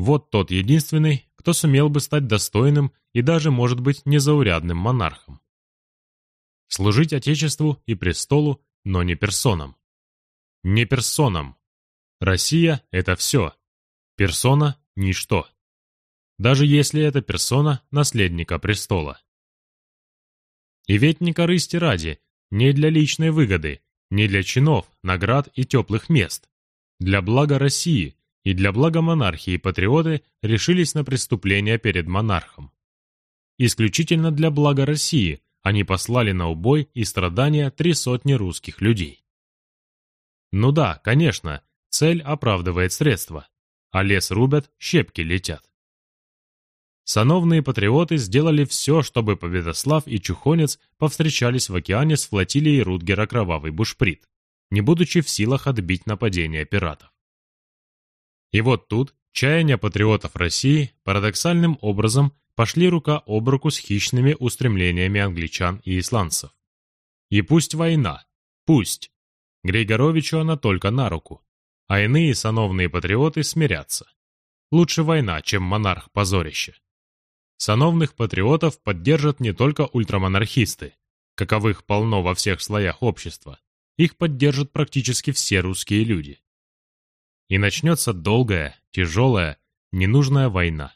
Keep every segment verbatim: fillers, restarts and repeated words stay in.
Вот тот единственный, кто сумел бы стать достойным и даже, может быть, незаурядным монархом. Служить Отечеству и престолу, но не персонам. Не персонам. Россия — это все. Персона — ничто. Даже если это персона наследника престола. И ведь не корысти ради, не для личной выгоды, не для чинов, наград и теплых мест. Для блага России и для блага монархии патриоты решились на преступление перед монархом. Исключительно для блага России они послали на убой и страдания три сотни русских людей. Ну да, конечно, цель оправдывает средства, а лес рубят, щепки летят. Сановные патриоты сделали все, чтобы Победослав и Чухонец повстречались в океане с флотилией Рутгера Кровавый Бушприт, не будучи в силах отбить нападение пиратов. И вот тут чаяния патриотов России парадоксальным образом пошли рука об руку с хищными устремлениями англичан и исландцев. И пусть война, пусть. Григоровичу она только на руку, а иные сановные патриоты смирятся. Лучше война, чем монарх-позорище. Сановных патриотов поддержат не только ультрамонархисты, каковых полно во всех слоях общества, их поддержат практически все русские люди. И начнется долгая, тяжелая, ненужная война.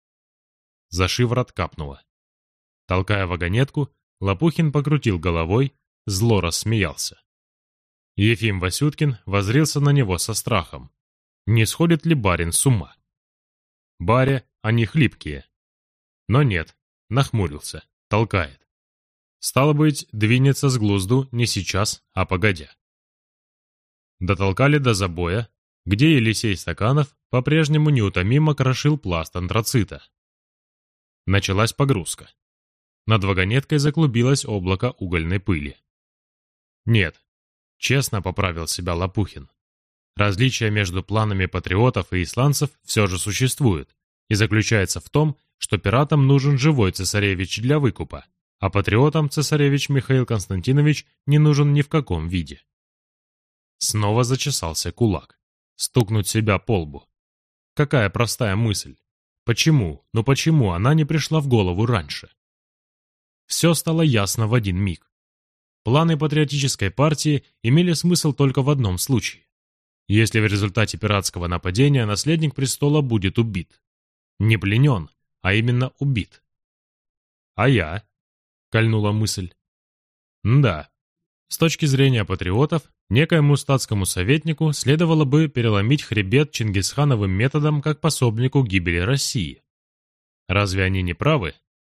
За шиворот капнуло. Толкая вагонетку, Лопухин покрутил головой, зло рассмеялся. Ефим Васюткин воззрился на него со страхом. Не сходит ли барин с ума? Баре, они хлипкие. Но нет, нахмурился, толкает. Стало быть, двинется с глузду не сейчас, а погодя. Дотолкали до забоя, где Елисей Стаканов по-прежнему неутомимо крошил пласт антрацита. Началась погрузка. Над вагонеткой заклубилось облако угольной пыли. Нет, честно поправил себя Лопухин. Различие между планами патриотов и исландцев все же существует и заключается в том, что пиратам нужен живой цесаревич для выкупа, а патриотам цесаревич Михаил Константинович не нужен ни в каком виде. Снова зачесался кулак. Стукнуть себя по лбу. Какая простая мысль. Почему, ну почему она не пришла в голову раньше? Все стало ясно в один миг. Планы патриотической партии имели смысл только в одном случае. Если в результате пиратского нападения наследник престола будет убит. Не пленен, а именно убит. «А я?» — кольнула мысль. Да, с точки зрения патриотов, некоему статскому советнику следовало бы переломить хребет Чингисхановым методом как пособнику гибели России. Разве они не правы?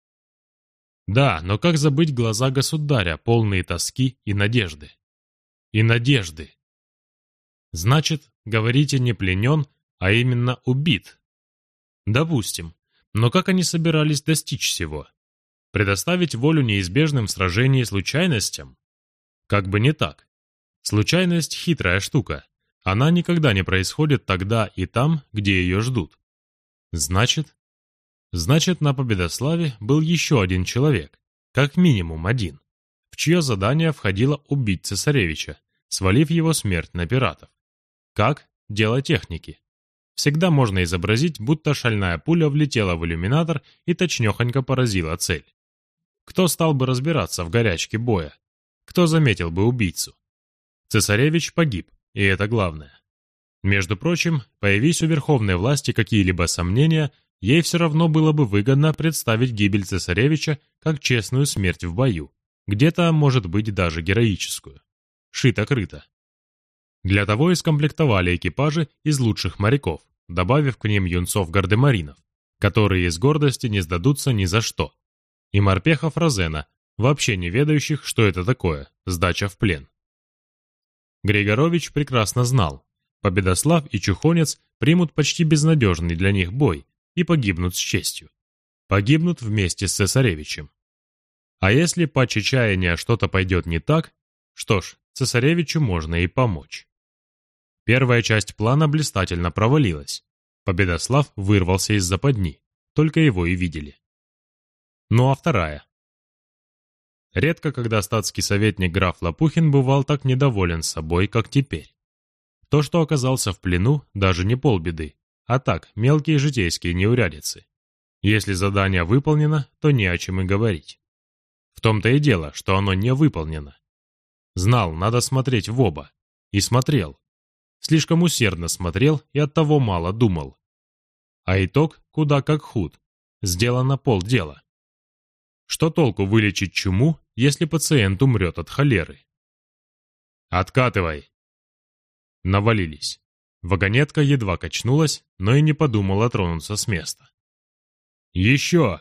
Да, но как забыть глаза государя, полные тоски и надежды? И надежды. Значит, говорите, не пленен, а именно убит. Допустим. Но как они собирались достичь всего? Предоставить волю неизбежным в сражении случайностям? Как бы не так. Случайность – хитрая штука. Она никогда не происходит тогда и там, где ее ждут. Значит? Значит, на Победославе был еще один человек, как минимум один, в чье задание входило убить цесаревича, свалив его смерть на пиратов. Как? Дело техники. Всегда можно изобразить, будто шальная пуля влетела в иллюминатор и точнёхонько поразила цель. Кто стал бы разбираться в горячке боя? Кто заметил бы убийцу? Цесаревич погиб, и это главное. Между прочим, появись у верховной власти какие-либо сомнения, ей все равно было бы выгодно представить гибель цесаревича как честную смерть в бою, где-то, может быть, даже героическую. Шито-крыто. Для того и скомплектовали экипажи из лучших моряков, добавив к ним юнцов-гардемаринов, которые из гордости не сдадутся ни за что, и морпехов Розена, вообще не ведающих, что это такое – сдача в плен. Григорович прекрасно знал, Победослав и Чухонец примут почти безнадежный для них бой и погибнут с честью. Погибнут вместе с цесаревичем. А если по чаяния что-то пойдет не так, что ж, цесаревичу можно и помочь. Первая часть плана блистательно провалилась. Победослав вырвался из западни, только его и видели. Ну а вторая? Редко, когда статский советник граф Лопухин бывал так недоволен собой, как теперь. То, что оказался в плену, даже не полбеды. а так, мелкие житейские неурядицы. Если задание выполнено, то не о чем и говорить. В том-то и дело, что оно не выполнено. Знал, надо смотреть в оба. И смотрел. Слишком усердно смотрел и оттого мало думал. А итог куда как худ. Сделано полдела. Что толку вылечить чуму, если пациент умрет от холеры? «Откатывай!» Навалились. Вагонетка едва качнулась, но и не подумала тронуться с места. «Еще!»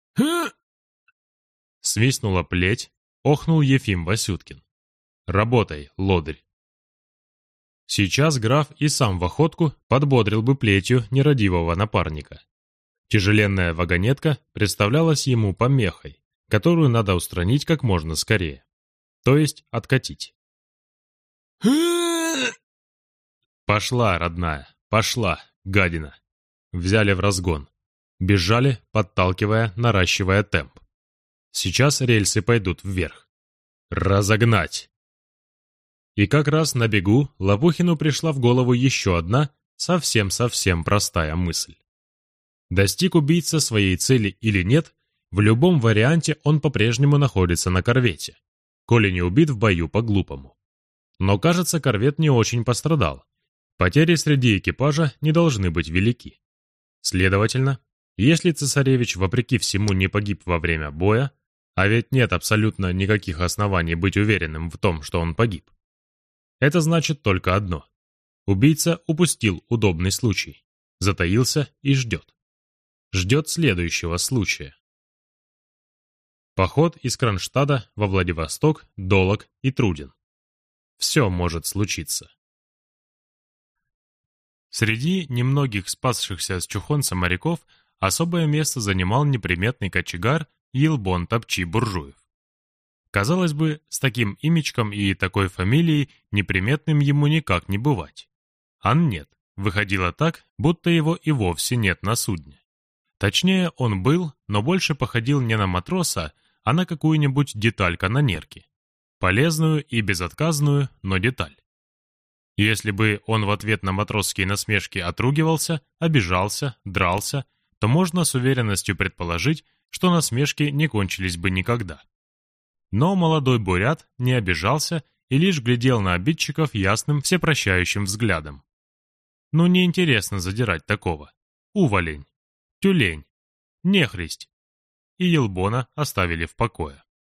Свистнула плеть, охнул Ефим Васюткин. «Работай, лодырь!» Сейчас граф и сам в охотку подбодрил бы плетью нерадивого напарника. Тяжеленная вагонетка представлялась ему помехой, которую надо устранить как можно скорее. То есть откатить. «Пошла, родная, пошла, гадина!» Взяли в разгон. Бежали, подталкивая, наращивая темп. Сейчас рельсы пойдут вверх. «Разогнать!» И как раз на бегу Лопухину пришла в голову еще одна, совсем-совсем простая мысль. Достиг убийца своей цели или нет, в любом варианте он по-прежнему находится на корвете, коли не убит в бою по-глупому. Но, кажется, корвет не очень пострадал. Потери среди экипажа не должны быть велики. Следовательно, если цесаревич вопреки всему не погиб во время боя, а ведь нет абсолютно никаких оснований быть уверенным в том, что он погиб, это значит только одно. Убийца упустил удобный случай, затаился и ждет. Ждет следующего случая. Поход из Кронштадта во Владивосток, долог и труден. Все может случиться. Среди немногих спасшихся с Чухонца моряков особое место занимал неприметный кочегар Елбон Топчи-Буржуев. Казалось бы, с таким имечком и такой фамилией неприметным ему никак не бывать. А нет, выходило так, будто его и вовсе нет на судне. Точнее, он был, но больше походил не на матроса, а на какую-нибудь деталь канонерки. Полезную и безотказную, но деталь. Если бы он в ответ на матросские насмешки отругивался, обижался, дрался, то можно с уверенностью предположить, что насмешки не кончились бы никогда. Но молодой бурят не обижался и лишь глядел на обидчиков ясным всепрощающим взглядом. Ну, неинтересно задирать такого. Уволень, тюлень, нехристь. И Елбона оставили в покое.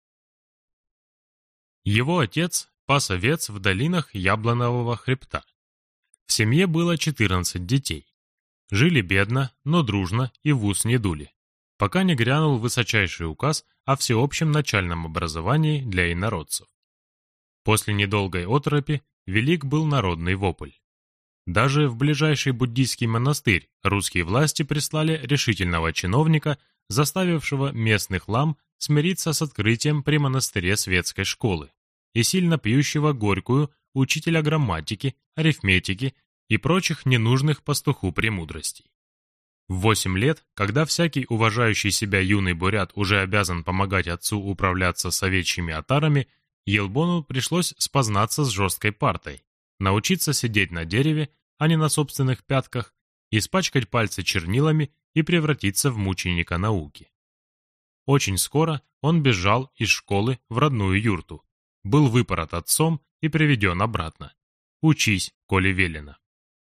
Его отец пас овец в долинах Яблонового хребта. В семье было четырнадцать детей. Жили бедно, но дружно и в ус не дули, пока не грянул высочайший указ о всеобщем начальном образовании для инородцев. После недолгой оторопи велик был народный вопль. Даже в ближайший буддийский монастырь русские власти прислали решительного чиновника, заставившего местных лам смириться с открытием при монастыре светской школы и сильно пьющего горькую учителя грамматики, арифметики и прочих ненужных пастуху премудростей. В восемь лет, когда всякий уважающий себя юный бурят уже обязан помогать отцу управляться с овечьими отарами, Елбону пришлось спознаться с жесткой партой, научиться сидеть на дереве, а не на собственных пятках, испачкать пальцы чернилами и превратиться в мученика науки. Очень скоро он бежал из школы в родную юрту, был выпорот отцом и приведен обратно. Учись, коли велено.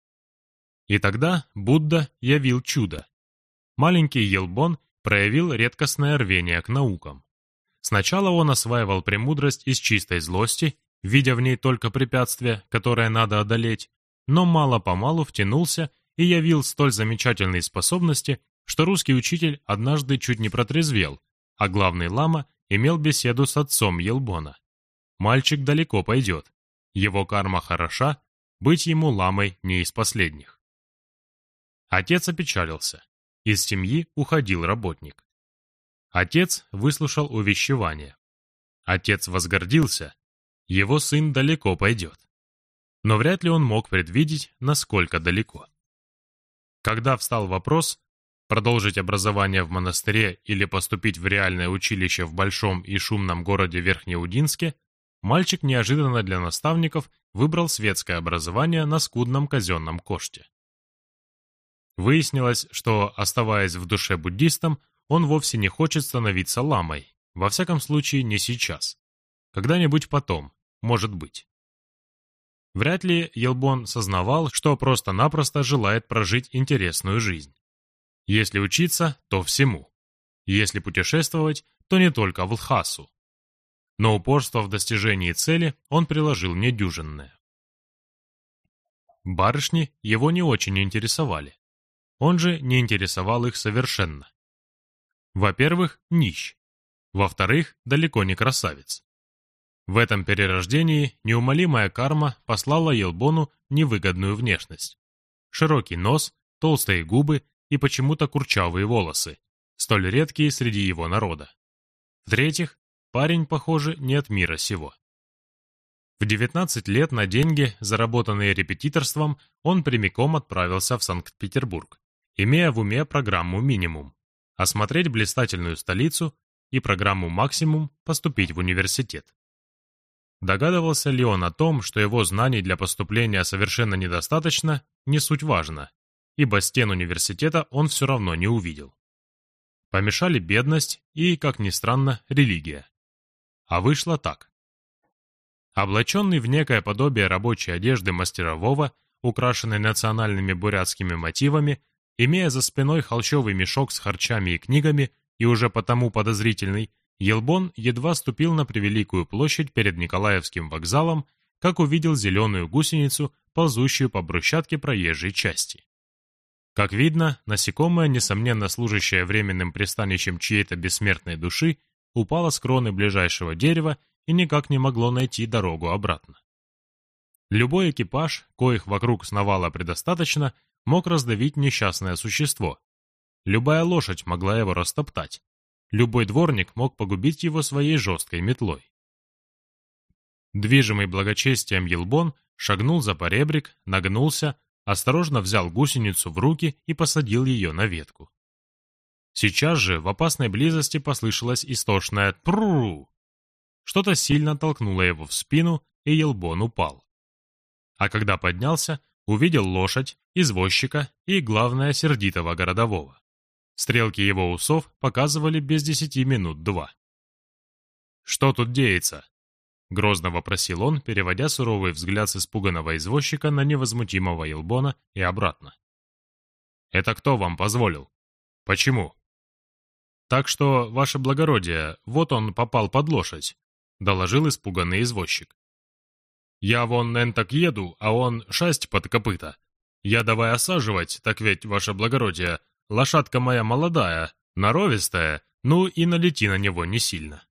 И тогда Будда явил чудо. Маленький Елбон проявил редкостное рвение к наукам. Сначала он осваивал премудрость из чистой злости, видя в ней только препятствие, которое надо одолеть, но мало-помалу втянулся и явил столь замечательные способности, что русский учитель однажды чуть не протрезвел, а главный лама имел беседу с отцом Елбона. Мальчик далеко пойдет, его карма хороша, быть ему ламой не из последних. Отец опечалился. Из семьи уходил работник. Отец выслушал увещевание. Отец возгордился. Его сын далеко пойдет. Но вряд ли он мог предвидеть, насколько далеко. Когда встал вопрос, продолжить образование в монастыре или поступить в реальное училище в большом и шумном городе Верхнеудинске, мальчик неожиданно для наставников выбрал светское образование на скудном казенном коште. Выяснилось, что, оставаясь в душе буддистом, он вовсе не хочет становиться ламой, во всяком случае не сейчас. Когда-нибудь потом, может быть. Вряд ли Елбон сознавал, что просто-напросто желает прожить интересную жизнь. Если учиться, то всему. Если путешествовать, то не только в Лхасу. Но упорство в достижении цели он приложил недюжинное. Барышни его не очень интересовали. Он же не интересовал их совершенно. Во-первых, нищ. Во-вторых, далеко не красавец. В этом перерождении неумолимая карма послала Елбону невыгодную внешность. Широкий нос, толстые губы и почему-то курчавые волосы, столь редкие среди его народа. В-третьих, парень, похоже, не от мира сего. В девятнадцать лет на деньги, заработанные репетиторством, он прямиком отправился в Санкт-Петербург, имея в уме программу «Минимум» – осмотреть блистательную столицу и программу «Максимум» – поступить в университет. Догадывался ли он о том, что его знаний для поступления совершенно недостаточно, не суть важно, ибо стен университета он все равно не увидел. Помешали бедность и, как ни странно, религия. А вышло так. Облаченный в некое подобие рабочей одежды мастерового, украшенной национальными бурятскими мотивами, имея за спиной холщовый мешок с харчами и книгами и уже потому подозрительный, Елбон едва ступил на превеликую площадь перед Николаевским вокзалом, как увидел зеленую гусеницу, ползущую по брусчатке проезжей части. Как видно, насекомое, несомненно служащее временным пристанищем чьей-то бессмертной души, упало с кроны ближайшего дерева и никак не могло найти дорогу обратно. Любой экипаж, коих вокруг сновало предостаточно, мог раздавить несчастное существо. Любая лошадь могла его растоптать. Любой дворник мог погубить его своей жесткой метлой. Движимый благочестием Елбон шагнул за поребрик, нагнулся, осторожно взял гусеницу в руки и посадил ее на ветку. Сейчас же в опасной близости послышалось истошное «тру». Что-то сильно толкнуло его в спину, и Елбон упал. А когда поднялся, увидел лошадь, извозчика и, главное, сердитого городового. Стрелки его усов показывали без десяти минут два. «Что тут деется?» — грозно вопросил он, переводя суровый взгляд с испуганного извозчика на невозмутимого Елбона и обратно. «Это кто вам позволил? Почему?» «Так что, ваше благородие, вот он попал под лошадь», — доложил испуганный извозчик. «Я вон нэн так еду, а он шасть под копыта. Я давай осаживать, так ведь, ваше благородие, лошадка моя молодая, норовистая, ну и налети на него не сильно».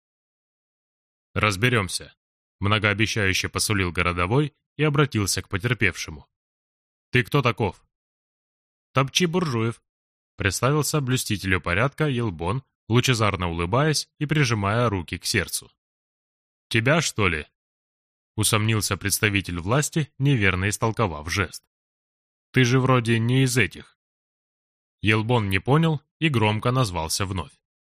«Разберемся», — многообещающе посулил городовой и обратился к потерпевшему. «Ты кто таков?» «Топчи Буржуев», — представился блюстителю порядка Елбон, лучезарно улыбаясь и прижимая руки к сердцу. «Тебя, что ли?» — усомнился представитель власти, неверно истолковав жест. «Ты же вроде не из этих». Елбон не понял и громко назвался вновь.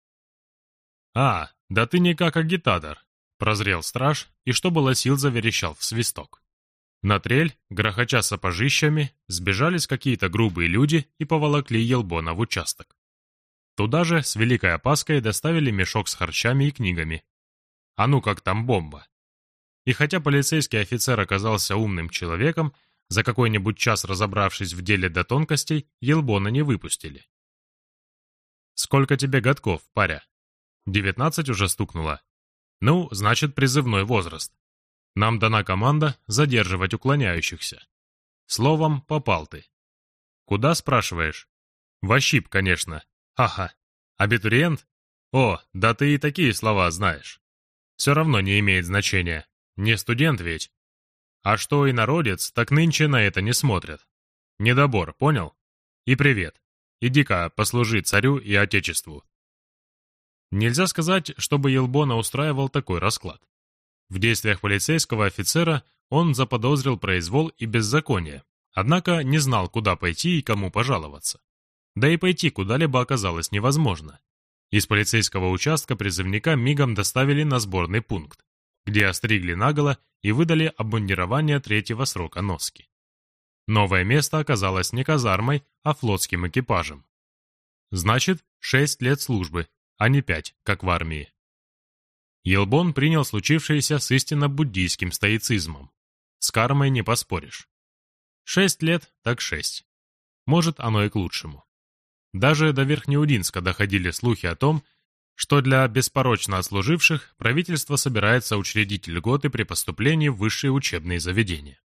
«А, да ты не как агитатор», — прозрел страж и, что было сил, заверещал в свисток. На трель, грохоча сапожищами, сбежались какие-то грубые люди и поволокли Елбона в участок. Туда же с великой опаской доставили мешок с харчами и книгами. А ну как там бомба? И хотя полицейский офицер оказался умным человеком, за какой-нибудь час разобравшись в деле до тонкостей, Елбона не выпустили. «Сколько тебе годков, паря?» «Девятнадцать уже стукнуло. Ну, значит, призывной возраст. Нам дана команда задерживать уклоняющихся. Словом, попал ты. Куда, спрашиваешь? В Ощип, конечно. Ха-ха. Абитуриент? О, да ты и такие слова знаешь. Все равно не имеет значения. Не студент ведь. А что инородец, так нынче на это не смотрят. Недобор, понял? И привет. Иди-ка послужи царю и отечеству». Нельзя сказать, чтобы Елбона устраивал такой расклад. В действиях полицейского офицера он заподозрил произвол и беззаконие, однако не знал, куда пойти и кому пожаловаться. Да и пойти куда-либо оказалось невозможно. Из полицейского участка призывника мигом доставили на сборный пункт, где остригли наголо и выдали обмундирование третьего срока носки. Новое место оказалось не казармой, а флотским экипажем. Значит, шесть лет службы, а не пять, как в армии. Елбон принял случившееся с истинно буддийским стоицизмом. С кармой не поспоришь. Шесть лет, так шесть. Может, оно и к лучшему. Даже до Верхнеудинска доходили слухи о том, что для беспорочно отслуживших правительство собирается учредить льготы при поступлении в высшие учебные заведения.